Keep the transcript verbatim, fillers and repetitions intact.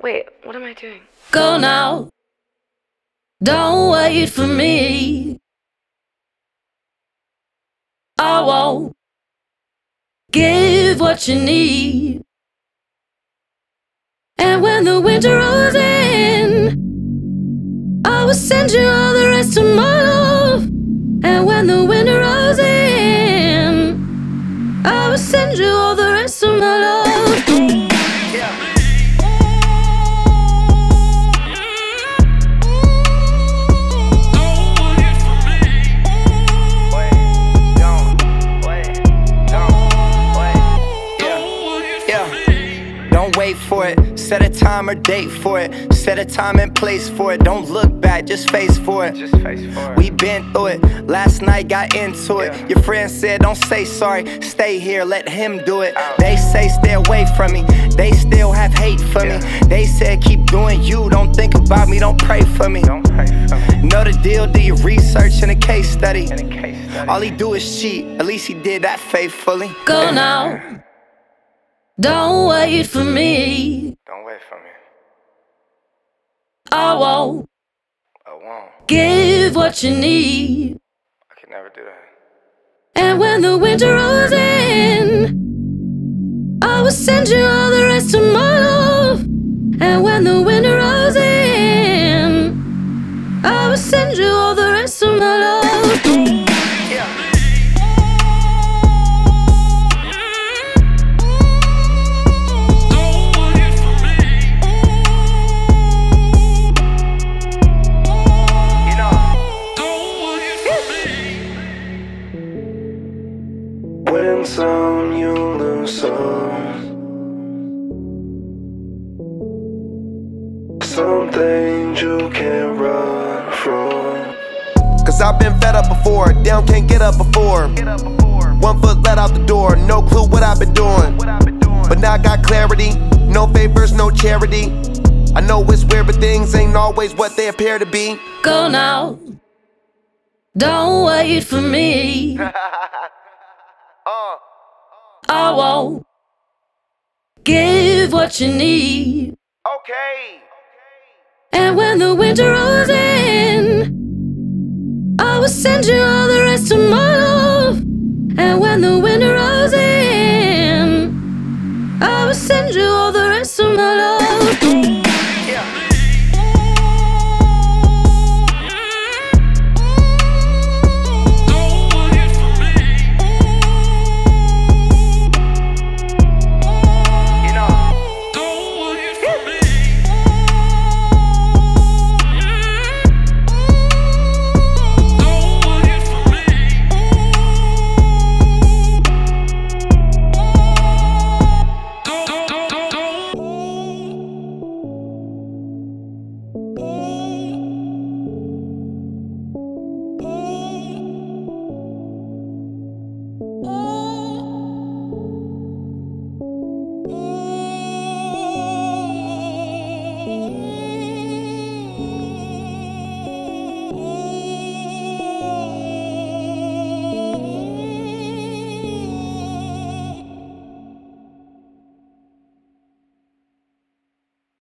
Wait, what am I doing? Go now, don't wait for me. I won't give what you need. And when the winter rolls in, I will send you all the rest of my love. And when the winter rolls in, I will send you all the rest of my love. Don't wait for it, set a time or date for it. Set a time and place for it. Don't look back, just face for it. Just face for it. We been through it, last night got into it. Yeah. Your friend said don't say sorry, stay here, let him do it. They say stay away from me, they still have hate for Yeah. me. They said keep doing you, don't think about me, don't pray for me. Don't pray for me. Know the deal, do your research and a case study. In a case study. All he do is cheat, at least he did that faithfully. Go now, don't wait for me. Don't wait for me. I won't I won't. give what you need. I can never do that. And when the winter rolls in, I will send you all the rest of my love. And when the winter rolls in, I will send you all the rest of my love. Win some, you lose some. Some things you can't run from. Cause I've been fed up before, down can't get up before. Get up before. One foot let out the door, no clue what I've been doing. What I've been doing. But now I got clarity, no favors, no charity. I know it's weird, but things ain't always what they appear to be. Go now, don't wait for me. uh. I won't give what you need. Okay. And when the winter rolls in, I will send you all the rest of my love. And when the winter rolls in, I will send you all the rest of my love.